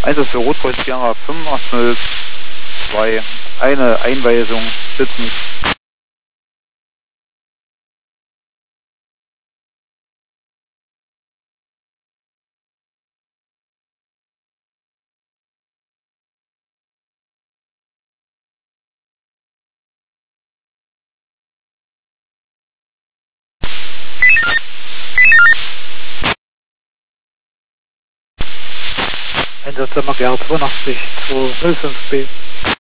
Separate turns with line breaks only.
Einsatz für Rotkreuz Sierra 58002, eine Einweisung sitzend. Einsatz der Magera 82 205B.